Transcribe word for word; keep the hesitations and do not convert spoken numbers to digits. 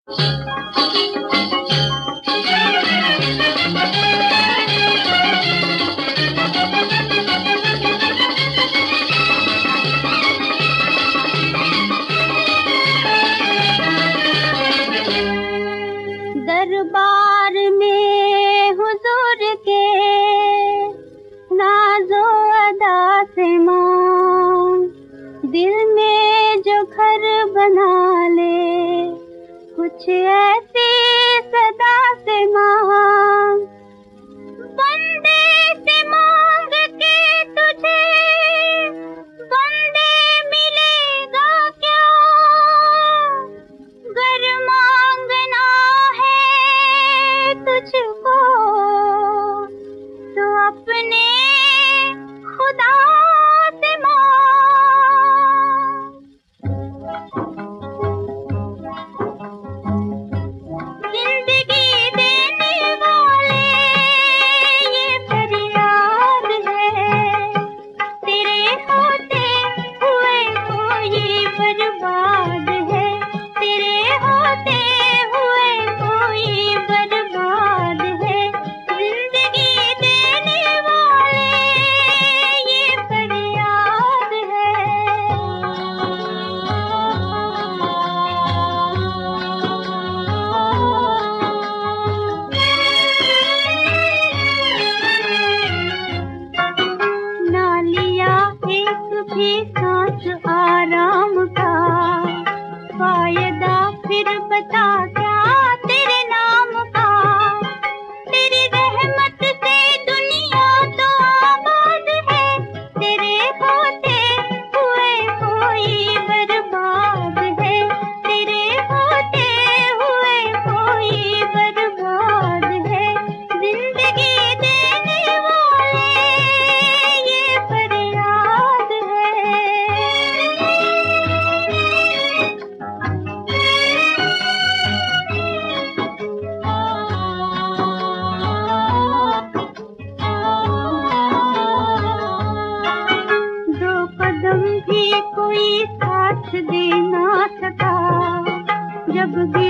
दरबार में हुजूर के नाज़ो अदा से मांग, दिल में जो घर बना ले कुछ ऐसी सदा से मांग। बंदे से मांग के तुझे बंदे मिलेगा क्या, गर मांगना है तुझको तो अपने खुदा से मांग। जिंदगी देने वाले ये फरियाद है, तेरे होते हुए कोई बर्बाद है, तेरे होते हुए कोई बर्बाद है। जिंदगी देने वाले ये फरियाद है। ना लिया एक भी सांस आराम का, फायदा फिर बता क्या तेरे नाम का। तेरी रहमत से दुनिया तो आबाद है, तेरे होते हुए कोई बर्बाद है, तेरे होते हुए कोई बर्बाद है। जिंदगी देने वाले ये फरियाद है। दो कदम भी कोई साथ दे ना सका, जब भी